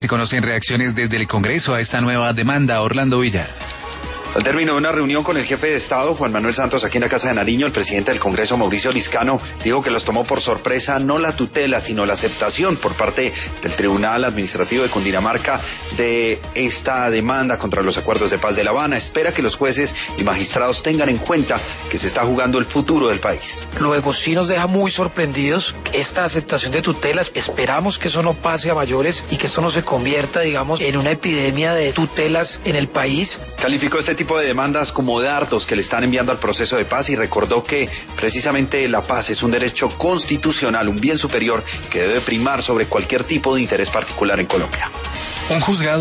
Se conocen reacciones desde el Congreso a esta nueva demanda. Orlando Villar. Al término de una reunión con el jefe de Estado, Juan Manuel Santos, aquí en la Casa de Nariño, el presidente del Congreso, Mauricio Liscano, dijo que los tomó por sorpresa no la tutela, sino la aceptación por parte del Tribunal Administrativo de Cundinamarca de esta demanda contra los acuerdos de paz de La Habana. Espera que los jueces y magistrados tengan en cuenta que se está jugando el futuro del país. Luego sí nos deja muy sorprendidos esta aceptación de tutelas. Esperamos que eso no pase a mayores y que esto no se convierta, digamos, en una epidemia de tutelas en el país. Calificó este tipo de demandas como dardos que le están enviando al proceso de paz y recordó que precisamente la paz es un derecho constitucional, un bien superior que debe primar sobre cualquier tipo de interés particular en Colombia. Un juzgado